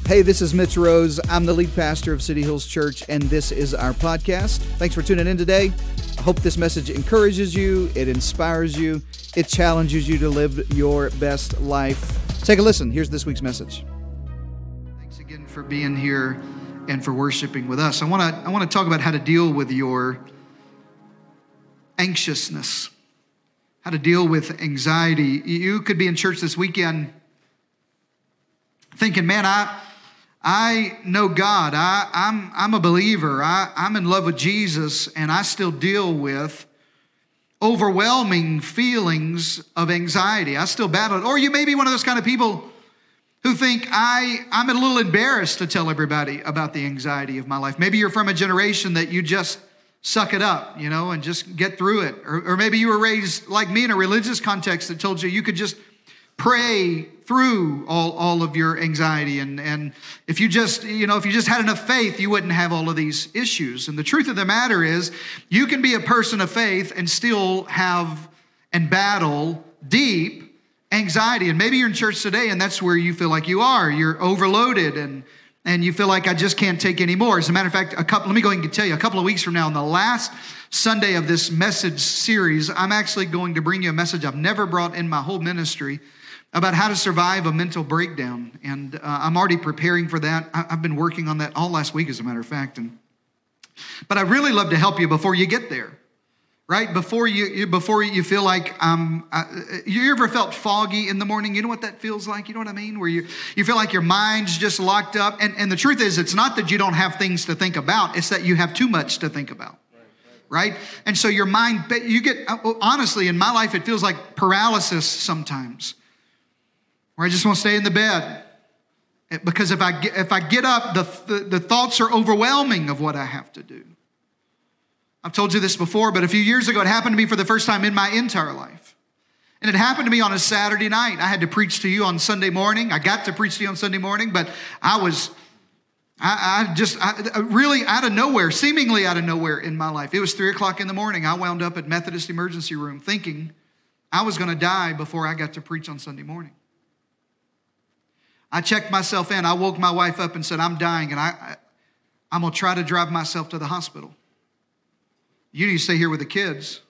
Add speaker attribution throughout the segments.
Speaker 1: Hey, this is Mitch Rose. I'm the lead pastor of City Hills Church, and this is our podcast. Thanks for tuning in today. I hope this message encourages you, it inspires you, it challenges you to live your best life. Take a listen. Here's this week's message. Thanks again for being here and for worshiping with us. I want to talk about how to deal with your anxiousness, how to deal with anxiety. You could be in church this weekend thinking, man, I know God. I'm a believer. I'm in love with Jesus, and I still deal with overwhelming feelings of anxiety. I still battle it. Or you may be one of those kind of people who think, I'm a little embarrassed to tell everybody about the anxiety of my life. Maybe you're from a generation that you just suck it up, and just get through it. Or maybe you were raised like me in a religious context that told you could just pray through all of your anxiety. And if you just had enough faith, you wouldn't have all of these issues. And the truth of the matter is, you can be a person of faith and still have and battle deep anxiety. And maybe you're in church today and that's where you feel like you are. You're overloaded and you feel like I just can't take any more. As a matter of fact, let me go ahead and tell you, a couple of weeks from now, on the last Sunday of this message series, I'm actually going to bring you a message I've never brought in my whole ministry about how to survive a mental breakdown. And I'm already preparing for that. I've been working on that all last week, as a matter of fact. But I really love to help you before you get there, right? Before you feel like, you ever felt foggy in the morning? You know what that feels like? You know what I mean? Where you feel like your mind's just locked up. And the truth is, it's not that you don't have things to think about. It's that you have too much to think about. Right? And so your mind, you get, honestly, in my life, it feels like paralysis sometimes, where I just want to stay in the bed. Because if I get up, the thoughts are overwhelming of what I have to do. I've told you this before, but a few years ago, it happened to me for the first time in my entire life. And it happened to me on a Saturday night. I had to preach to you on Sunday morning. I got to preach to you on Sunday morning, but I really out of nowhere, seemingly out of nowhere in my life. It was 3:00 in the morning. I wound up at Methodist Emergency Room thinking I was going to die before I got to preach on Sunday morning. I checked myself in. I woke my wife up and said, I'm dying, and I'm going to try to drive myself to the hospital. You need to stay here with the kids.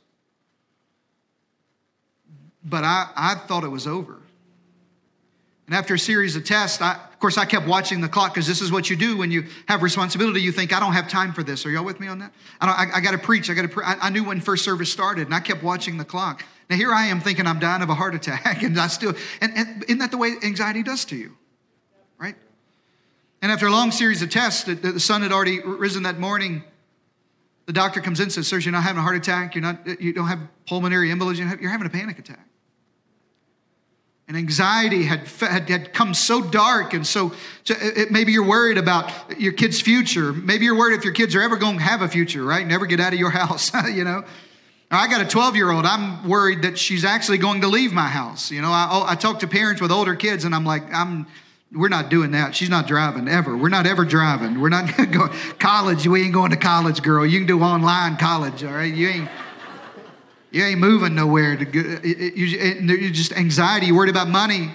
Speaker 1: But I thought it was over. And after a series of tests, I kept watching the clock, because this is what you do when you have responsibility. You think, I don't have time for this. Are y'all with me on that? I got to preach. I knew when first service started, and I kept watching the clock. Now here I am thinking I'm dying of a heart attack, and and isn't that the way anxiety does to you? Right? And after a long series of tests, the sun had already risen that morning. The doctor comes in and says, sir, you're not having a heart attack. You don't have pulmonary embolism. You're having a panic attack. And anxiety had come so dark, and maybe you're worried about your kid's future. Maybe you're worried if your kids are ever going to have a future, right? Never get out of your house, I got a 12-year-old. I'm worried that she's actually going to leave my house. I talk to parents with older kids, and I'm like, we're not doing that. She's not driving ever. We're not ever driving. We're not going college. We ain't going to college, girl. You can do online college, all right? You ain't moving nowhere. You're just anxiety. You're worried about money.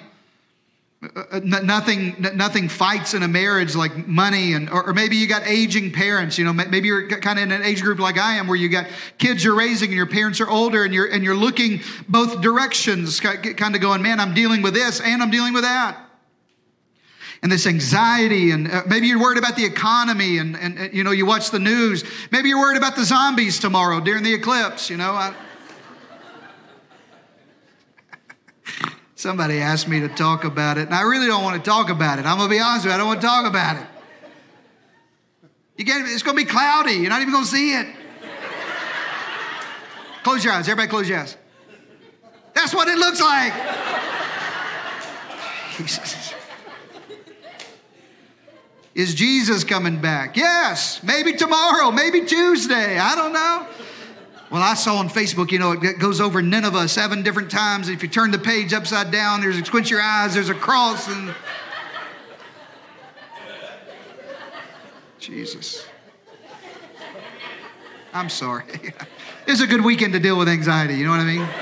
Speaker 1: Nothing fights in a marriage like money, or maybe you got aging parents. Maybe you're kind of in an age group like I am, where you got kids you're raising, and your parents are older, and you're looking both directions, kind of going, man, I'm dealing with this and I'm dealing with that. And this anxiety, and maybe you're worried about the economy, and you watch the news. Maybe you're worried about the zombies tomorrow during the eclipse. Somebody asked me to talk about it, and I really don't want to talk about it. I'm going to be honest with you, I don't want to talk about it. It's going to be cloudy. You're not even going to see it. Close your eyes. Everybody close your eyes. That's what it looks like. Jesus. Is Jesus coming back? Yes. Maybe tomorrow. Maybe Tuesday. I don't know. Well, I saw on Facebook, it goes over Nineveh 7 different times. If you turn the page upside down, squint your eyes, there's a cross. And Jesus. I'm sorry. It's a good weekend to deal with anxiety. You know what I mean?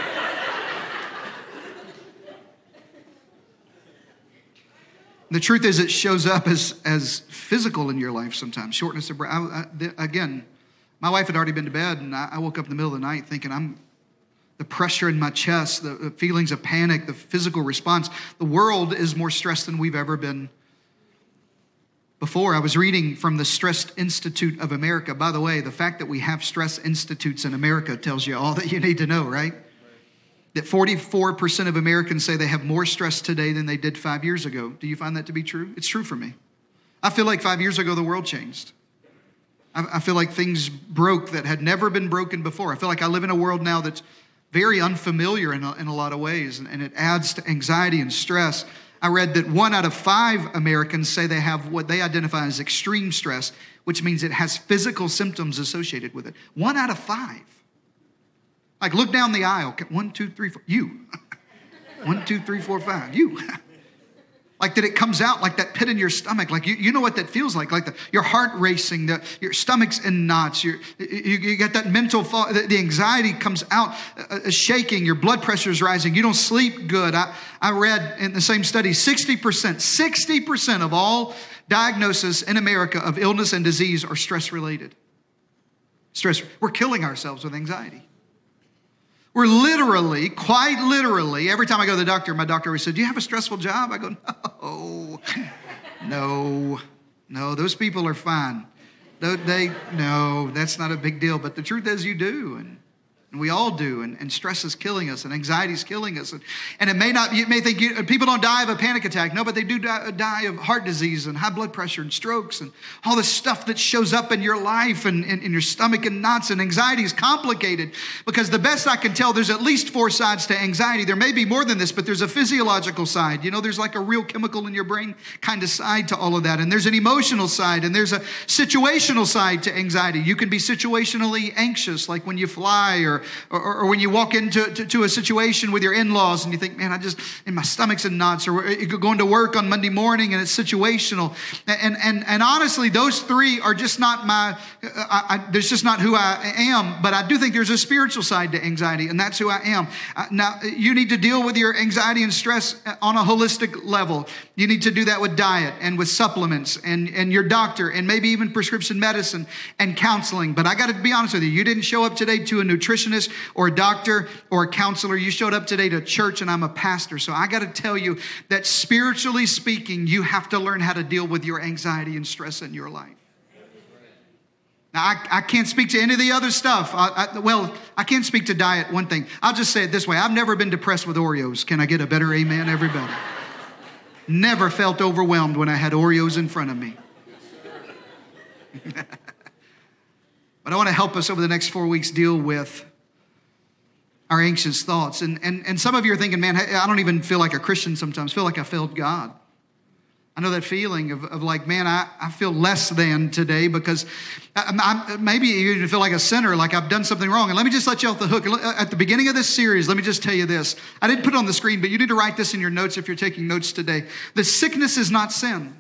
Speaker 1: The truth is, it shows up as physical in your life sometimes. Shortness of breath. Again, my wife had already been to bed, and I woke up in the middle of the night thinking, the pressure in my chest, the feelings of panic, the physical response. The world is more stressed than we've ever been before. I was reading from the Stress Institute of America. By the way, the fact that we have stress institutes in America tells you all that you need to know, right? That 44% of Americans say they have more stress today than they did 5 years ago. Do you find that to be true? It's true for me. I feel like 5 years ago, the world changed. I feel like things broke that had never been broken before. I feel like I live in a world now that's very unfamiliar in a lot of ways, and it adds to anxiety and stress. I read that 1 out of 5 Americans say they have what they identify as extreme stress, which means it has physical symptoms associated with it. 1 out of 5. Like, look down the aisle. 1, 2, 3, 4. You. 1, 2, 3, 4, 5. You. Like that it comes out like that pit in your stomach. Like you know what that feels like your heart racing, your stomach's in knots. You get that mental fall. The anxiety comes out, shaking. Your blood pressure is rising. You don't sleep good. I read in the same study, 60% of all diagnoses in America of illness and disease are stress related. We're killing ourselves with anxiety. We're literally, quite literally, every time I go to the doctor, my doctor always said, "Do you have a stressful job?" I go, no, those people are fine. No, that's not a big deal. But the truth is you do, and we all do, and stress is killing us, and anxiety is killing us. And it may not, you may think people don't die of a panic attack. No, but they do die of heart disease and high blood pressure and strokes and all this stuff that shows up in your life and in your stomach and knots. And anxiety is complicated because the best I can tell, there's at least 4 sides to anxiety. There may be more than this, but there's a physiological side. You know, there's like a real chemical in your brain kind of side to all of that. And there's an emotional side, and there's a situational side to anxiety. You can be situationally anxious, like when you fly or when you walk into a situation with your in-laws and you think, man, and my stomach's in knots, or you're going to work on Monday morning and it's situational. And honestly, those 3 are just not there's just not who I am, but I do think there's a spiritual side to anxiety, and that's who I am. Now, you need to deal with your anxiety and stress on a holistic level. You need to do that with diet and with supplements and your doctor and maybe even prescription medicine and counseling. But I got to be honest with you, you didn't show up today to a nutritionist or a doctor or a counselor. You showed up today to church, and I'm a pastor. So I got to tell you that spiritually speaking, you have to learn how to deal with your anxiety and stress in your life. Now, I can't speak to any of the other stuff. I can't speak to diet, one thing. I'll just say it this way. I've never been depressed with Oreos. Can I get a better amen, everybody? Never felt overwhelmed when I had Oreos in front of me. But I want to help us over the next 4 weeks deal with our anxious thoughts. And some of you are thinking, man, I don't even feel like a Christian sometimes. I feel like I failed God. I know that feeling of like, man, I feel less than today because maybe you even feel like a sinner, like I've done something wrong. And let me just let you off the hook. At the beginning of this series, let me just tell you this. I didn't put it on the screen, but you need to write this in your notes if you're taking notes today. The sickness is not sin.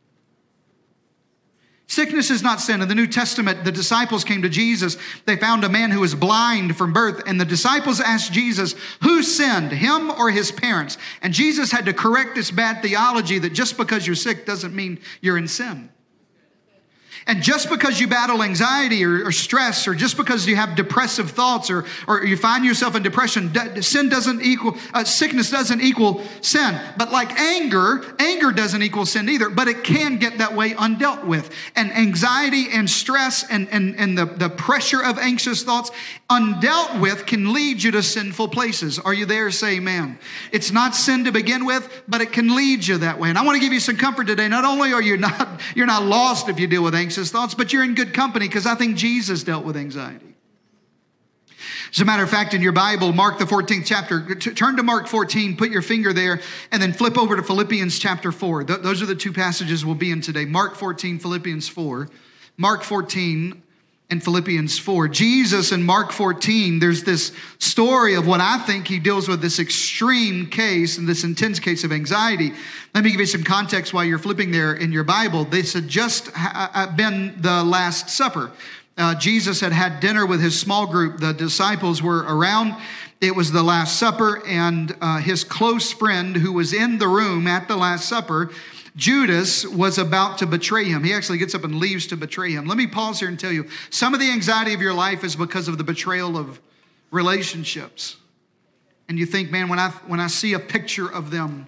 Speaker 1: Sickness is not sin. In the New Testament, the disciples came to Jesus. They found a man who was blind from birth. And the disciples asked Jesus, who sinned, him or his parents? And Jesus had to correct this bad theology that just because you're sick doesn't mean you're in sin. And just because you battle anxiety or stress, or just because you have depressive thoughts, or you find yourself in depression, sickness doesn't equal sin. But like anger doesn't equal sin either, but it can get that way undealt with. And anxiety and stress and the pressure of anxious thoughts undealt with can lead you to sinful places. Are you there? Say amen. It's not sin to begin with, but it can lead you that way. And I want to give you some comfort today. Not only are you're not lost if you deal with anxious thoughts, but you're in good company because I think Jesus dealt with anxiety. As a matter of fact, in your Bible, Mark the 14th chapter, turn to Mark 14, put your finger there, and then flip over to Philippians chapter 4. Those are the 2 passages we'll be in today. Mark 14, Philippians 4. Mark 14 and Philippians 4. Jesus in Mark 14, there's this story of what I think he deals with, this extreme case and this intense case of anxiety. Let me give you some context while you're flipping there in your Bible. This had just been the Last Supper. Jesus had dinner with his small group. The disciples were around. It was the Last Supper, and his close friend who was in the room at the Last Supper Judas was about to betray him. He actually gets up and leaves to betray him. Let me pause here and tell you, some of the anxiety of your life is because of the betrayal of relationships. And you think, man, when I see a picture of them,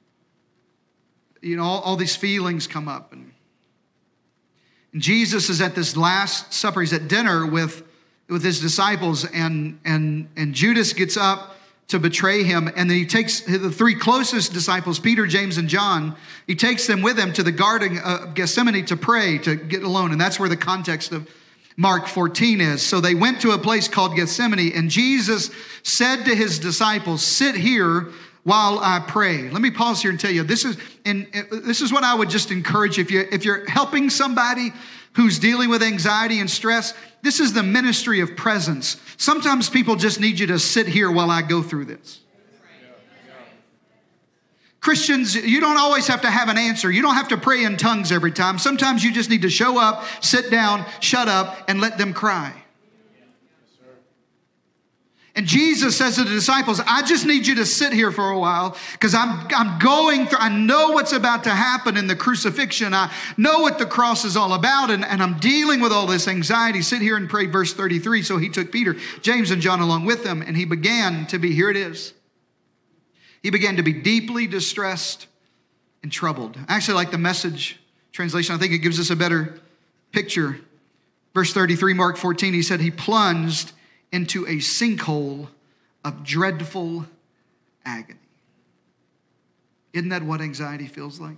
Speaker 1: all these feelings come up. And Jesus is at this Last Supper. He's at dinner with his disciples, and Judas gets up to betray him. And then he takes the three closest disciples, Peter, James, and John. He takes them with him to the Garden of Gethsemane to pray, to get alone. And that's where the context of Mark 14 is. So they went to a place called Gethsemane, and Jesus said to his disciples, sit here while I pray. Let me pause here and tell you, this is what I would just encourage. If you're helping somebody who's dealing with anxiety and stress, this is the ministry of presence. Sometimes people just need you to sit here while I go through this. Christians, you don't always have to have an answer. You don't have to pray in tongues every time. Sometimes you just need to show up, sit down, shut up, and let them cry. And Jesus says to the disciples, I just need you to sit here for a while because I'm going through, I know what's about to happen in the crucifixion. I know what the cross is all about, and I'm dealing with all this anxiety. Sit here and pray, verse 33. So he took Peter, James, and John along with him, and he began to be, here it is. He began to be deeply distressed and troubled. I actually like the Message translation. I think it gives us a better picture. Verse 33, Mark 14, he said he plunged into a sinkhole of dreadful agony. Isn't that what anxiety feels like?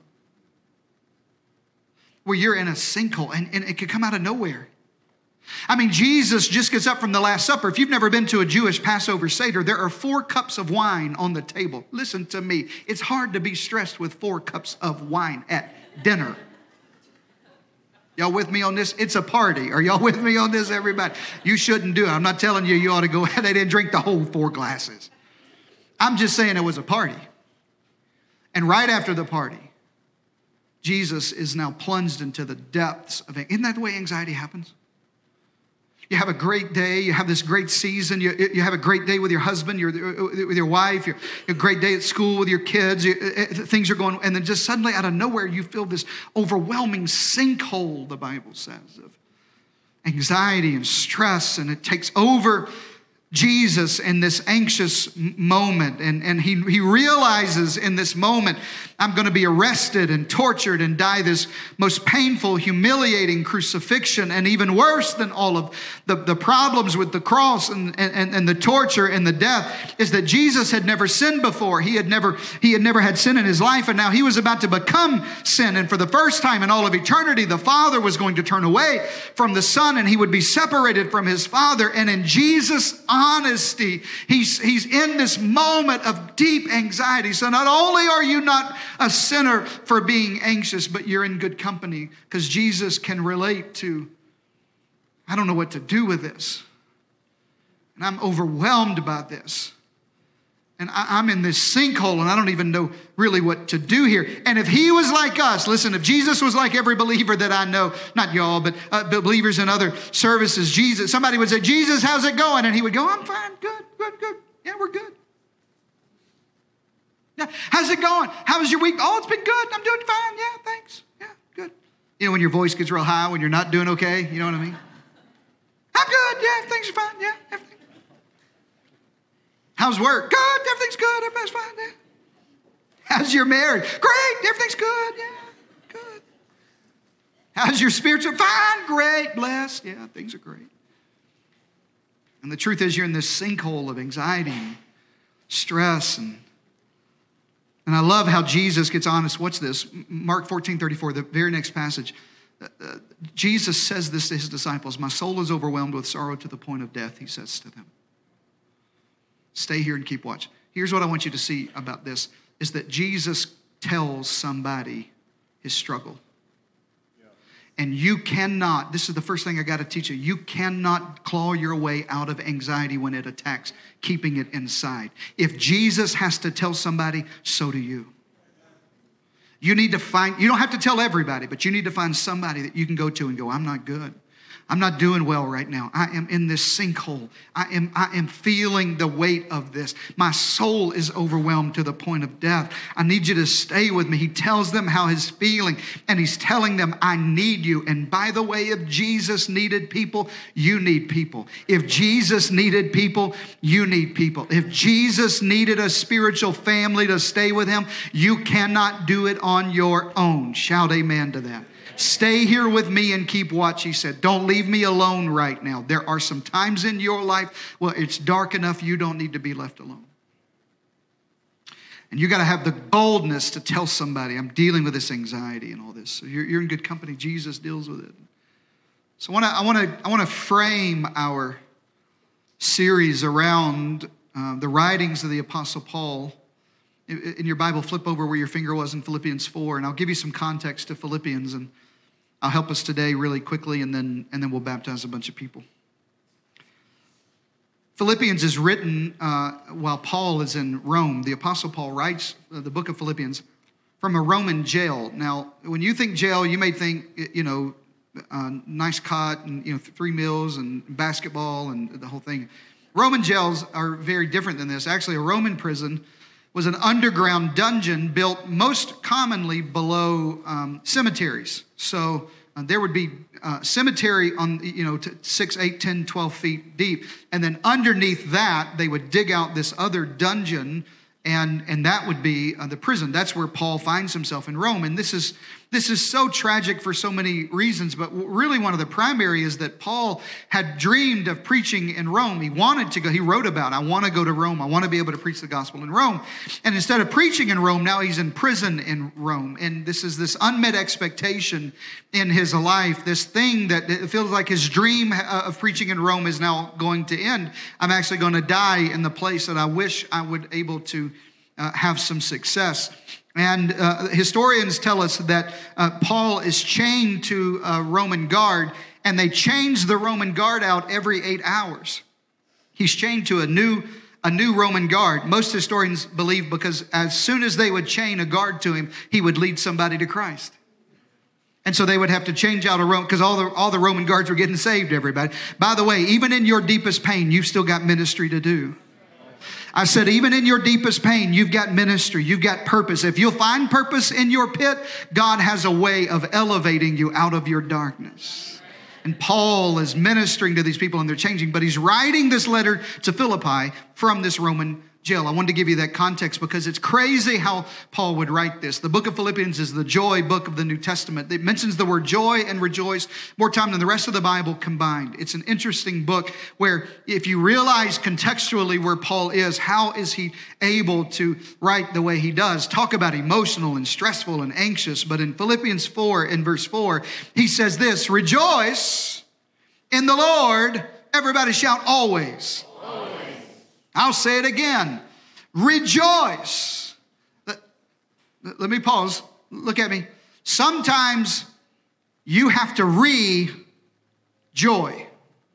Speaker 1: Where you're in a sinkhole and it could come out of nowhere. I mean, Jesus just gets up from the Last Supper. If you've never been to a Jewish Passover Seder, there are 4 cups of wine on the table. Listen to me. It's hard to be stressed with 4 cups of wine at dinner. Y'all with me on this? It's a party. Are y'all with me on this, everybody? You shouldn't do it. I'm not telling you ought to go. They didn't drink the whole 4 glasses. I'm just saying it was a party. And right after the party, Jesus is now plunged into the depths of it. Isn't that the way anxiety happens? You have a great day. You have this great season. You have a great day with your husband, with your wife. You have a great day at school with your kids. Things are going, and then just suddenly out of nowhere, you feel this overwhelming sinkhole, the Bible says, of anxiety and stress, and it takes over Jesus in this anxious moment. And he realizes in this moment, I'm going to be arrested and tortured and die this most painful, humiliating crucifixion. And even worse than all of the problems with the cross and the torture and the death is that Jesus had never sinned before. He had never had sin in his life, and now he was about to become sin. And for the first time in all of eternity, the Father was going to turn away from the Son, and he would be separated from his Father. And in Jesus' honesty, he's in this moment of deep anxiety. So not only are you not a sinner for being anxious, but you're in good company because Jesus can relate to, I don't know what to do with this. And I'm overwhelmed by this. And I'm in this sinkhole and I don't even know really what to do here. And if he was like us, listen, if Jesus was like every believer that I know, not y'all, but believers in other services, Jesus, somebody would say, Jesus, how's it going? And he would go, I'm fine, good. Yeah, we're good. Yeah, how's it going? How was your week? Oh, it's been good. I'm doing fine. Yeah, thanks. Yeah, good. You know, when your voice gets real high, when you're not doing okay, you know what I mean? I'm good. Yeah, things are fine. Yeah, everything. How's work? Good. Everything's good. Everybody's fine. Yeah. How's your marriage? Great. Everything's good. Yeah, good. How's your spiritual? Fine. Great. Blessed. Yeah, things are great. And the truth is you're in this sinkhole of anxiety and stress and I love how Jesus gets honest. What's this? Mark 14:34, the very next passage. Jesus says this to his disciples. My soul is overwhelmed with sorrow to the point of death, he says to them. Stay here and keep watch. Here's what I want you to see about this, is that Jesus tells somebody his struggle. And you cannot, this is the first thing I got to teach you, you cannot claw your way out of anxiety when it attacks, keeping it inside. If Jesus has to tell somebody, so do you. You need to find, you don't have to tell everybody, but you need to find somebody that you can go to and go, I'm not good. I'm not doing well right now. I am in this sinkhole. I am feeling the weight of this. My soul is overwhelmed to the point of death. I need you to stay with me. He tells them how he's feeling, and he's telling them, I need you. And by the way, if Jesus needed people, you need people. If Jesus needed people, you need people. If Jesus needed a spiritual family to stay with him, you cannot do it on your own. Shout amen to that. Stay here with me and keep watch, he said. Don't leave me alone right now. There are some times in your life where it's dark enough you don't need to be left alone. And you got to have the boldness to tell somebody, I'm dealing with this anxiety and all this. So you're in good company. Jesus deals with it. So I want to frame our series around the writings of the Apostle Paul. In your Bible, flip over where your finger was in Philippians 4, and I'll give you some context to Philippians, and I'll help us today really quickly, and then we'll baptize a bunch of people. Philippians is written while Paul is in Rome. The Apostle Paul writes the book of Philippians from a Roman jail. Now, when you think jail, you may think, nice cot and 3 meals and basketball and the whole thing. Roman jails are very different than this. Actually, a Roman prison was an underground dungeon built most commonly below cemeteries. So there would be cemetery on 6, 8, 10, 12 feet deep. And then underneath that, they would dig out this other dungeon, and that would be the prison. That's where Paul finds himself in Rome. And this is so tragic for so many reasons, but really one of the primary is that Paul had dreamed of preaching in Rome. He wanted to go. He wrote about, I want to go to Rome. I want to be able to preach the gospel in Rome. And instead of preaching in Rome, now he's in prison in Rome. And this is this unmet expectation in his life, this thing that it feels like his dream of preaching in Rome is now going to end. I'm actually going to die in the place that I wish I would able to have some success. And historians tell us that Paul is chained to a Roman guard, and they change the Roman guard out every 8 hours. He's chained to a new Roman guard. Most historians believe because as soon as they would chain a guard to him, he would lead somebody to Christ. And so they would have to change out a Roman, because all the Roman guards were getting saved, everybody. By the way, even in your deepest pain, you've still got ministry to do. I said, even in your deepest pain, you've got ministry, you've got purpose. If you'll find purpose in your pit, God has a way of elevating you out of your darkness. And Paul is ministering to these people and they're changing, but he's writing this letter to Philippi from this Roman jail. I wanted to give you that context because it's crazy how Paul would write this. The book of Philippians is the joy book of the New Testament. It mentions the word joy and rejoice more time than the rest of the Bible combined. It's an interesting book where if you realize contextually where Paul is, how is he able to write the way he does? Talk about emotional and stressful and anxious. But in Philippians 4 in verse 4, he says this, rejoice in the Lord. Everybody shout always. I'll say it again. Rejoice. Let me pause. Look at me. Sometimes you have to joy.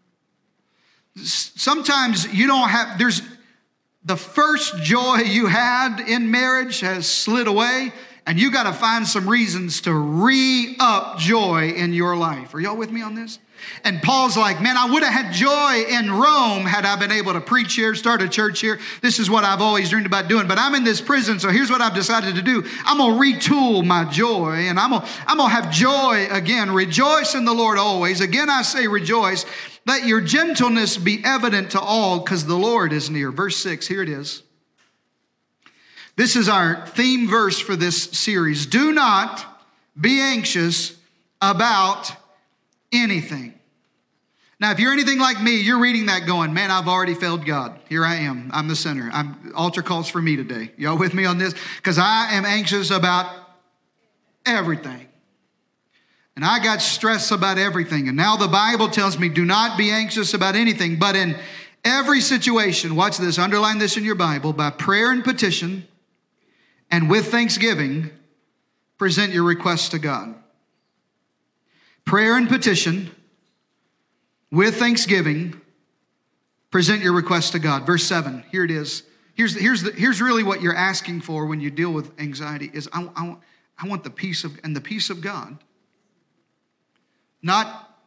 Speaker 1: Sometimes you don't have, there's the first joy you had in marriage has slid away, and you got to find some reasons to re-up joy in your life. Are y'all with me on this? And Paul's like, man, I would have had joy in Rome had I been able to preach here, start a church here. This is what I've always dreamed about doing. But I'm in this prison, so here's what I've decided to do. I'm going to retool my joy, and I'm going to have joy again. Rejoice in the Lord always. Again, I say rejoice. Let your gentleness be evident to all, because the Lord is near. Verse 6, here it is. This is our theme verse for this series. Do not be anxious about anything. Now, if you're anything like me, you're reading that going, man, I've already failed God. Here I am. I'm the sinner. Altar calls for me today. Y'all with me on this? Because I am anxious about everything. And I got stress about everything. And now the Bible tells me, do not be anxious about anything, but in every situation, watch this, underline this in your Bible, by prayer and petition and with thanksgiving, present your requests to God. Prayer and petition, with thanksgiving, present your request to God. Verse 7, here it is. Here's really what you're asking for when you deal with anxiety is I want the peace of God. Not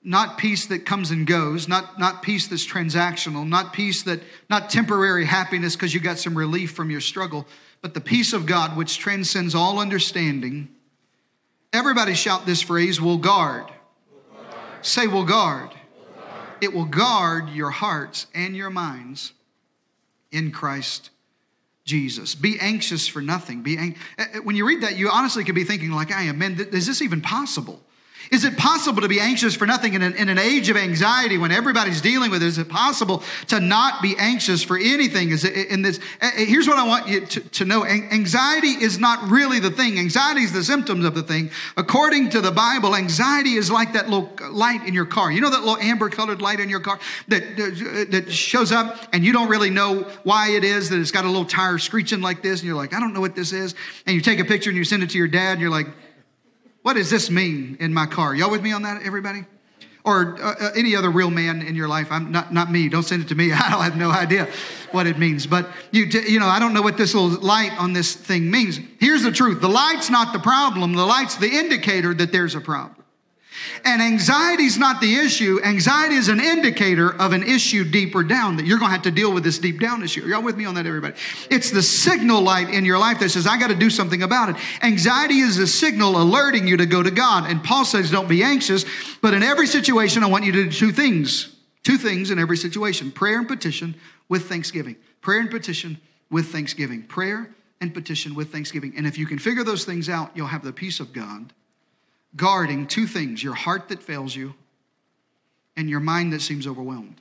Speaker 1: not peace that comes and goes, not peace that's transactional, not temporary happiness because you got some relief from your struggle, but the peace of God which transcends all understanding. Everybody shout this phrase, will guard. Will guard. Say, will guard. Will guard. It will guard your hearts and your minds in Christ Jesus. Be anxious for nothing. When you read that, you honestly could be thinking like I am, man, is this even possible? Is it possible to be anxious for nothing in an age of anxiety when everybody's dealing with it? Is it possible to not be anxious for anything? Here's what I want you to know. Anxiety is not really the thing. Anxiety is the symptoms of the thing. According to the Bible, anxiety is like that little light in your car. You know that little amber colored light in your car that shows up and you don't really know why it is, that it's got a little tire screeching like this. And you're like, I don't know what this is. And you take a picture and you send it to your dad and you're like, what does this mean in my car? Y'all with me on that, everybody? Or any other real man in your life? I'm not me. Don't send it to me. I have no idea what it means. But you know, I don't know what this little light on this thing means. Here's the truth. The light's not the problem. The light's the indicator that there's a problem. And anxiety's not the issue. Anxiety is an indicator of an issue deeper down, that you're going to have to deal with this deep down issue. Are y'all with me on that, everybody? It's the signal light in your life that says, I got to do something about it. Anxiety is a signal alerting you to go to God. And Paul says, don't be anxious, but in every situation, I want you to do two things. Two things in every situation. Prayer and petition with thanksgiving. Prayer and petition with thanksgiving. Prayer and petition with thanksgiving. And if you can figure those things out, you'll have the peace of God, guarding two things: your heart that fails you and your mind that seems overwhelmed.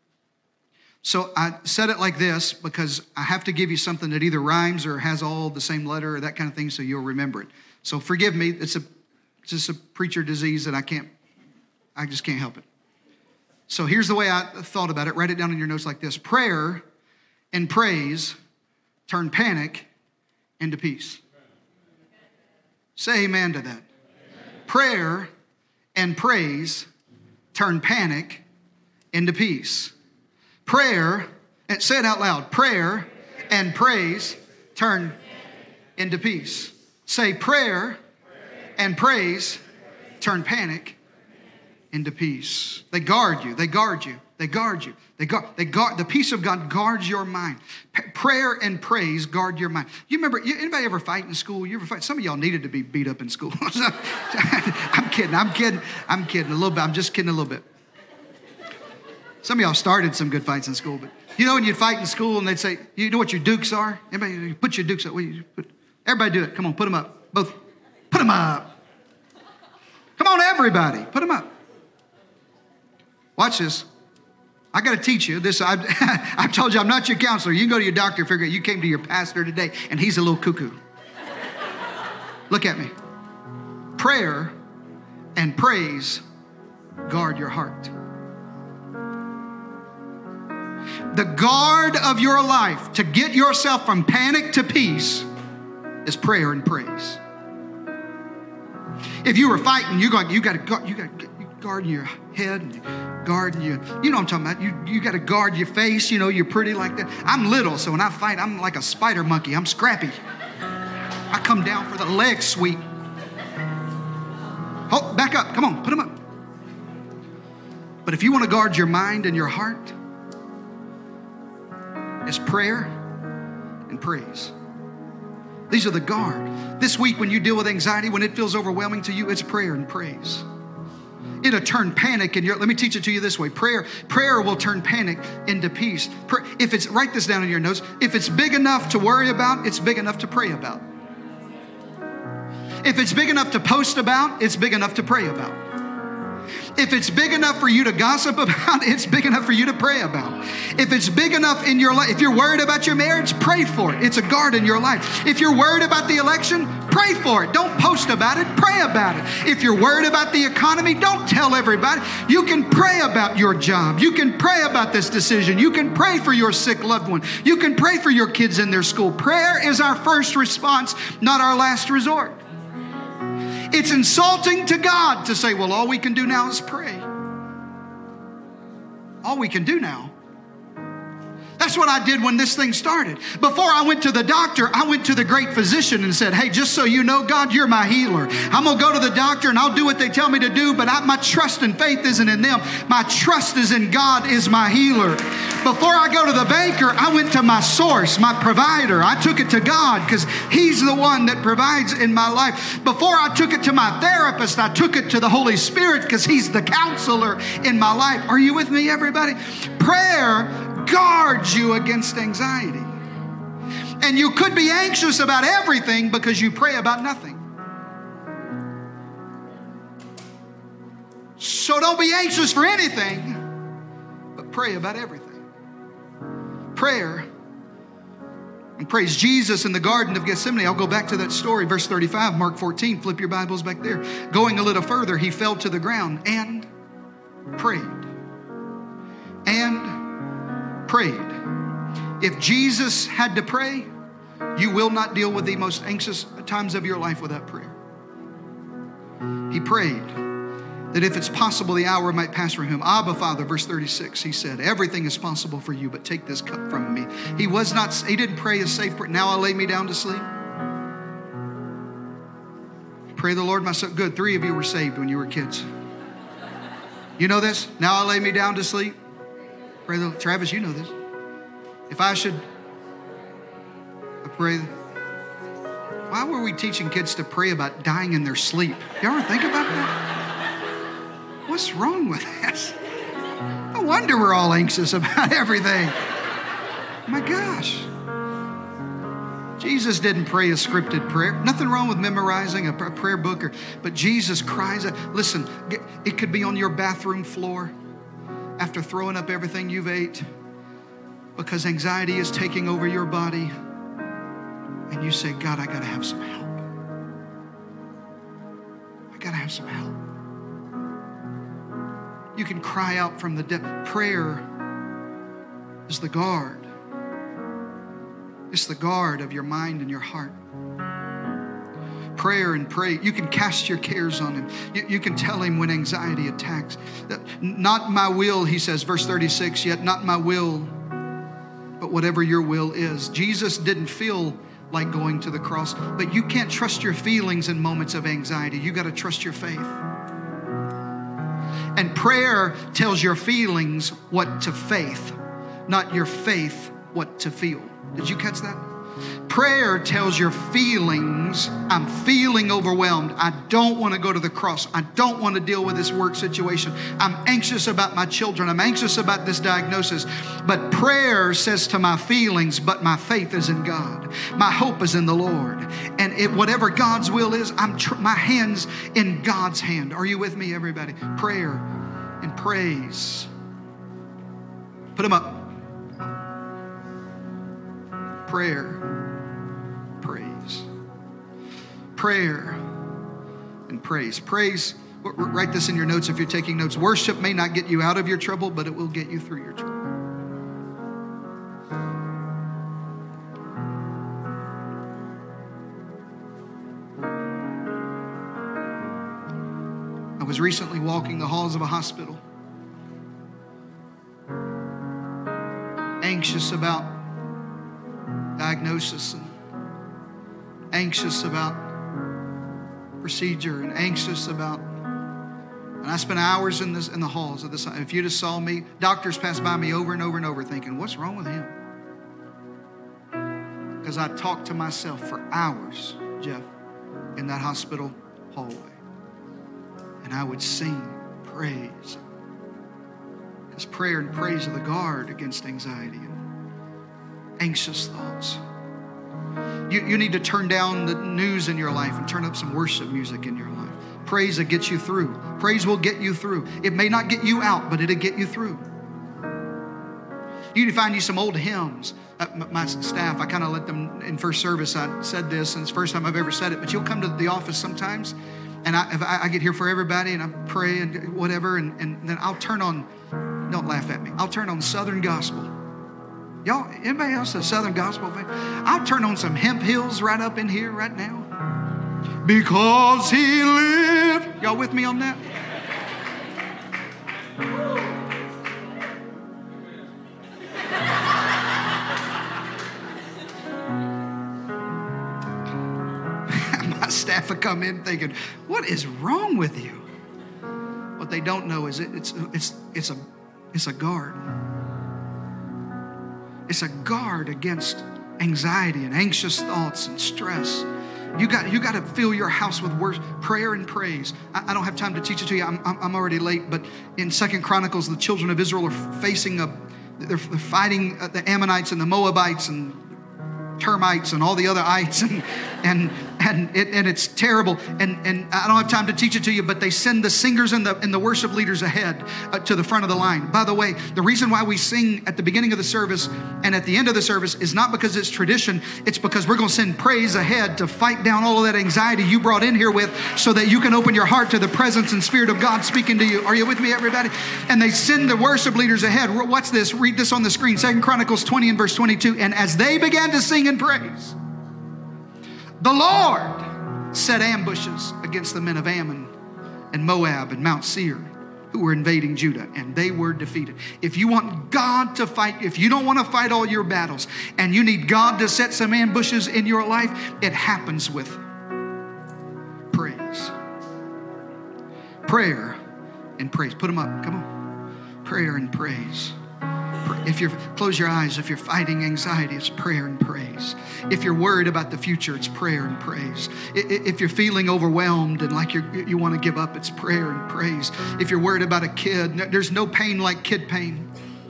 Speaker 1: So I said it like this because I have to give you something that either rhymes or has all the same letter or that kind of thing so you'll remember it. So forgive me, it's just a preacher disease that I just can't help it. So here's the way I thought about it. Write it down in your notes like this: prayer and praise turn panic into peace. Say amen to that. Prayer and praise turn panic into peace. Prayer, and say it out loud, prayer and praise turn into peace. Say prayer and praise turn panic into peace. They guard you. They guard you. They guard you. They guard. The peace of God guards your mind. Prayer and praise guard your mind. You remember, anybody ever fight in school? You ever fight? Some of y'all needed to be beat up in school. I'm kidding a little bit. I'm just kidding a little bit. Some of y'all started some good fights in school, but you know when you'd fight in school and they'd say, you know what your dukes are? Everybody put your dukes up. Everybody do it. Come on, put them up. Both. Put them up. Come on, everybody. Put them up. Watch this. I got to teach you this. I've told you I'm not your counselor. You can go to your doctor and figure out you came to your pastor today and he's a little cuckoo. Look at me. Prayer and praise guard your heart. The guard of your life to get yourself from panic to peace is prayer and praise. If you were fighting, you got to guard your head and guard you. You know what I'm talking about. You got to guard your face. You know, you're pretty like that. I'm little, so when I fight, I'm like a spider monkey. I'm scrappy. I come down for the leg sweep. Oh, back up. Come on, put them up. But if you want to guard your mind and your heart, it's prayer and praise. These are the guard. This week when you deal with anxiety, when it feels overwhelming to you, it's prayer and praise. It'll turn panic let me teach it to you this way. Prayer will turn panic into peace. Write this down in your notes. If it's big enough to worry about, it's big enough to pray about. If it's big enough to post about, it's big enough to pray about. If it's big enough for you to gossip about, it's big enough for you to pray about. If it's big enough in your life, if you're worried about your marriage, pray for it. It's a guard in your life. If you're worried about the election, pray for it. Don't post about it, pray about it. If you're worried about the economy, don't tell everybody. You can pray about your job. You can pray about this decision. You can pray for your sick loved one. You can pray for your kids in their school. Prayer is our first response, not our last resort. It's insulting to God to say, well, all we can do now is pray. All we can do now That's what I did when this thing started. Before I went to the doctor, I went to the great physician and said, hey, just so you know, God, you're my healer. I'm going to go to the doctor and I'll do what they tell me to do, but my trust and faith isn't in them. My trust is in God is my healer. Before I go to the banker, I went to my source, my provider. I took it to God because He's the one that provides in my life. Before I took it to my therapist, I took it to the Holy Spirit because He's the counselor in my life. Are you with me, everybody? Prayer guards you against anxiety. And you could be anxious about everything because you pray about nothing. So don't be anxious for anything, but pray about everything. Prayer and praise. Jesus in the Garden of Gethsemane. I'll go back to that story, verse 35, Mark 14. Flip your Bibles back there. Going a little further, he fell to the ground and prayed. And prayed. If Jesus had to pray, you will not deal with the most anxious times of your life without prayer. He prayed that if it's possible, the hour might pass from him. Abba, Father, verse 36, he said, everything is possible for you, but take this cup from me. He didn't pray a safe prayer. Now I lay me down to sleep. Pray the Lord, my soul. Good, 3 of you were saved when you were kids. You know this? Now I lay me down to sleep. Pray the Travis, you know this. If I should pray. Why were we teaching kids to pray about dying in their sleep? You ever think about that? What's wrong with us? No wonder we're all anxious about everything. My gosh. Jesus didn't pray a scripted prayer. Nothing wrong with memorizing a prayer book, but Jesus cries. Listen, it could be on your bathroom floor after throwing up everything you've ate because anxiety is taking over your body. And you say, God, I got to have some help. I got to have some help. You can cry out from the depth. Prayer is the guard. It's the guard of your mind and your heart. Prayer and pray. You can cast your cares on him. You can tell him when anxiety attacks. Not my will, he says, verse 36, yet not my will, but whatever your will is. Jesus didn't feel like going to the cross, but you can't trust your feelings in moments of anxiety. You got to trust your faith. And prayer tells your feelings what to faith, not your faith what to feel. Did you catch that? Prayer tells your feelings, I'm feeling overwhelmed. I don't want to go to the cross. I don't want to deal with this work situation. I'm anxious about my children. I'm anxious about this diagnosis. But prayer says to my feelings, but my faith is in God. My hope is in the Lord. And whatever God's will is, my hand's in God's hand. Are you with me, everybody? Prayer and praise. Put them up. Prayer, praise. Prayer and praise. Praise, write this in your notes if you're taking notes. Worship may not get you out of your trouble, but it will get you through your trouble. I was recently walking the halls of a hospital, anxious about diagnosis and anxious about procedure and anxious about, and I spent hours in the halls of this. If you just saw me, doctors passed by me over and over and over thinking, what's wrong with him? Because I talked to myself for hours, Jeff, in that hospital hallway. And I would sing praise. Because prayer and praise are the guard against anxiety and anxious thoughts. You need to turn down the news in your life and turn up some worship music in your life. Praise will get you through. Praise will get you through. It may not get you out, but it'll get you through. You need to find you some old hymns. My staff, I kind of let them, in first service, I said this, and it's the first time I've ever said it, but you'll come to the office sometimes, and I get here for everybody, and I pray and whatever, and then I'll turn on, don't laugh at me, I'll turn on Southern Gospel. Y'all, anybody else a Southern Gospel fan? I'll turn on some Hemp Hills right up in here right now. Because he lived. Y'all with me on that? staff will come in thinking, what is wrong with you? What they don't know is it's a guard. It's a guard against anxiety and anxious thoughts and stress. You got to fill your house with worship, prayer and praise. I don't have time to teach it to you. I'm already late. But in 2 Chronicles, the children of Israel are they're fighting the Ammonites and the Moabites and termites and all the other ites, and it's terrible. And I don't have time to teach it to you, but they send the singers and the worship leaders ahead to the front of the line. By the way, the reason why we sing at the beginning of the service and at the end of the service is not because it's tradition. It's because we're going to send praise ahead to fight down all of that anxiety you brought in here with, so that you can open your heart to the presence and Spirit of God speaking to you. Are you with me, everybody? And they send the worship leaders ahead. Watch this. Read this on the screen. 2 Chronicles 20 and verse 22. And as they began to sing and praise, the Lord set ambushes against the men of Ammon and Moab and Mount Seir, who were invading Judah, and they were defeated. If you want God to fight, if you don't want to fight all your battles, and you need God to set some ambushes in your life, it happens with praise. Prayer and praise. Put them up. Come on. Prayer and praise. If you're, close your eyes. If you're fighting anxiety, it's prayer and praise. If you're worried about the future, it's prayer and praise. If you're feeling overwhelmed and like you want to give up, it's prayer and praise. If you're worried about a kid, there's no pain like kid pain.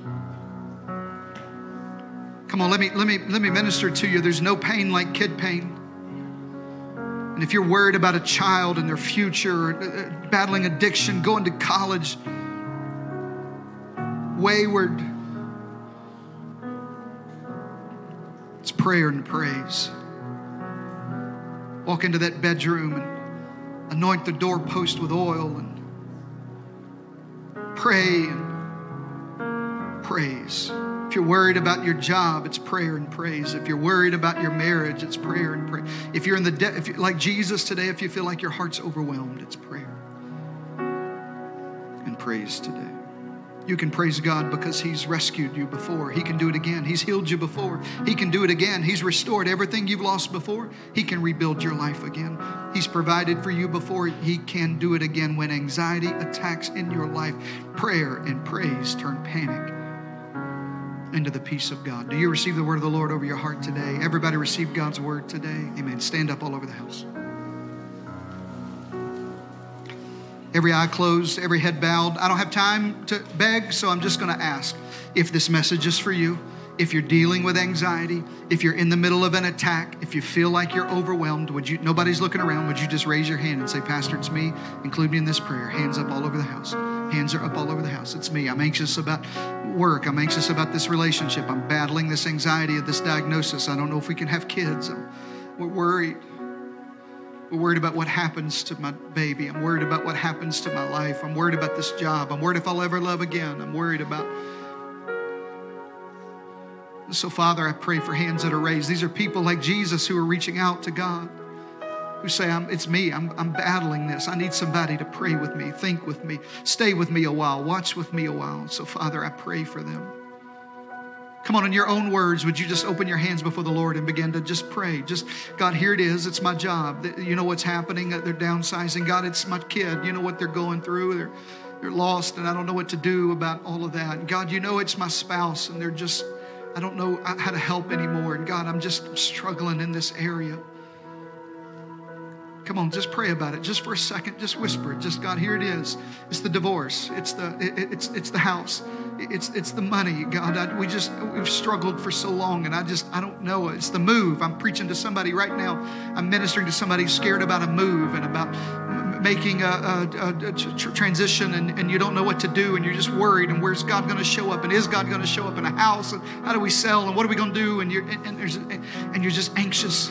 Speaker 1: Come on, let me minister to you. There's no pain like kid pain. And if you're worried about a child and their future, battling addiction, going to college, wayward, it's prayer and praise. Walk into that bedroom and anoint the doorpost with oil and pray and praise. If you're worried about your job, it's prayer and praise. If you're worried about your marriage, it's prayer and praise. If you're if you're like Jesus today, if you feel like your heart's overwhelmed, it's prayer and praise today. You can praise God because He's rescued you before. He can do it again. He's healed you before. He can do it again. He's restored everything you've lost before. He can rebuild your life again. He's provided for you before. He can do it again. When anxiety attacks in your life, prayer and praise turn panic into the peace of God. Do you receive the word of the Lord over your heart today? Everybody receive God's word today. Amen. Stand up all over the house. Every eye closed, every head bowed. I don't have time to beg, so I'm just going to ask if this message is for you. If you're dealing with anxiety, if you're in the middle of an attack, if you feel like you're overwhelmed, nobody's looking around, would you just raise your hand and say, Pastor, it's me. Include me in this prayer. Hands up all over the house. Hands are up all over the house. It's me. I'm anxious about work. I'm anxious about this relationship. I'm battling this anxiety of this diagnosis. I don't know if we can have kids. We're worried. We're worried about what happens to my baby. I'm worried about what happens to my life. I'm worried about this job. I'm worried if I'll ever love again. I'm worried about... So, Father, I pray for hands that are raised. These are people like Jesus who are reaching out to God, who say, it's me. I'm battling this. I need somebody to pray with me, think with me, stay with me a while, watch with me a while. So, Father, I pray for them. Come on, in your own words, would you just open your hands before the Lord and begin to just pray? Just, God, here it is. It's my job. You know what's happening. They're downsizing. God, it's my kid. You know what they're going through. They're lost, and I don't know what to do about all of that. God, you know it's my spouse, and I don't know how to help anymore. And God, I'm just struggling in this area. Come on, just pray about it. Just for a second, just whisper it. Just, God, here it is. It's the divorce. It's the house. It's the money. God, we've struggled for so long, and I don't know. It's the move. I'm preaching to somebody right now. I'm ministering to somebody scared about a move and about making a transition, and you don't know what to do, and you're just worried, and where's God going to show up, and is God going to show up in a house, and how do we sell, and what are we going to do, and you're just anxious.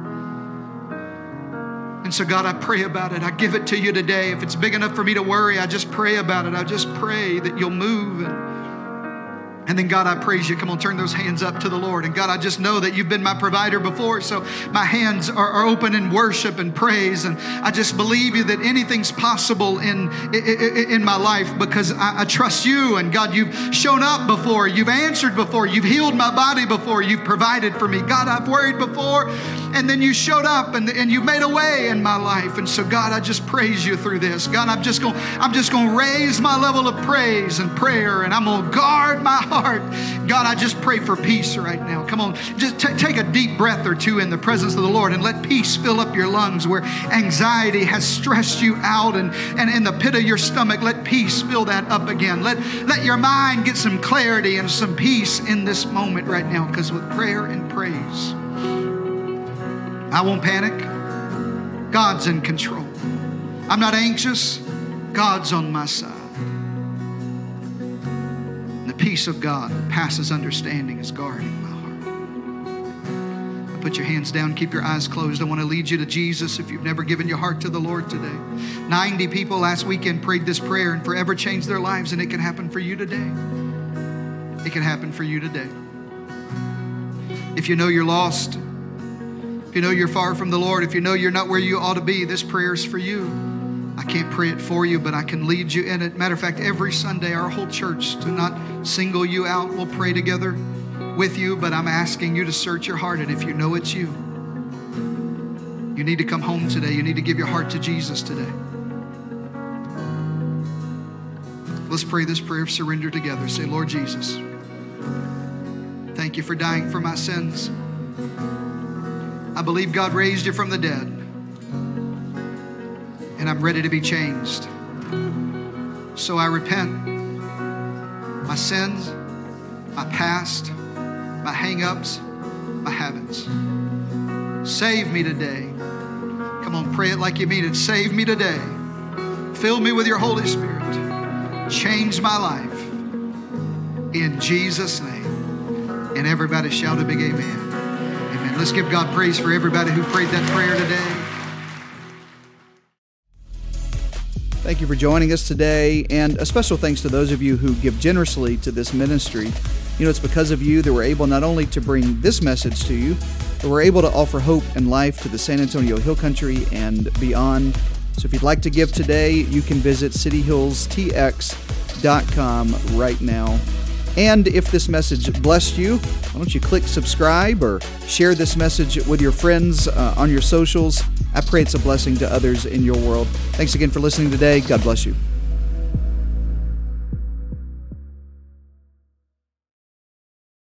Speaker 1: And so, God, I pray about it. I give it to you today. If it's big enough for me to worry, I just pray about it. I just pray that you'll move And then, God, I praise you. Come on, turn those hands up to the Lord. And God, I just know that you've been my provider before, so my hands are open in worship and praise. And I just believe you that anything's possible in my life because I trust you. And God, you've shown up before. You've answered before. You've healed my body before. You've provided for me. God, I've worried before, and then you showed up and you made a way in my life. And so, God, I just praise you through this. God, I'm just going to raise my level of praise and prayer, and I'm going to guard my heart. God, I just pray for peace right now. Come on, just take a deep breath or two in the presence of the Lord and let peace fill up your lungs where anxiety has stressed you out, and in the pit of your stomach, let peace fill that up again. Let your mind get some clarity and some peace in this moment right now, because with prayer and praise, I won't panic. God's in control. I'm not anxious. God's on my side. The peace of God that passes understanding is guarding my heart. Put your hands down, keep your eyes closed. I want to lead you to Jesus if you've never given your heart to the Lord today. 90 people last weekend prayed this prayer and forever changed their lives, and it can happen for you today. It can happen for you today. If you know you're lost, if you know you're far from the Lord, if you know you're not where you ought to be, this prayer is for you. I can't pray it for you, but I can lead you in it. Matter of fact, every Sunday, our whole church, to not single you out, we'll pray together with you, but I'm asking you to search your heart, and if you know it's you, you need to come home today. You need to give your heart to Jesus today. Let's pray this prayer of surrender together. Say, Lord Jesus, thank you for dying for my sins. I believe God raised you from the dead, and I'm ready to be changed. So I repent. My sins, my past, my hang-ups, my habits. Save me today. Come on, pray it like you mean it. Save me today. Fill me with your Holy Spirit. Change my life. In Jesus' name. And everybody shout a big amen. Amen. Let's give God praise for everybody who prayed that prayer today.
Speaker 2: Thank you for joining us today, and a special thanks to those of you who give generously to this ministry. You know, it's because of you that we're able not only to bring this message to you, but we're able to offer hope and life to the San Antonio Hill Country and beyond. So if you'd like to give today, you can visit cityhillstx.com right now. And if this message blessed you, why don't you click subscribe or share this message with your friends on your socials. I pray it's a blessing to others in your world. Thanks again for listening today. God bless you.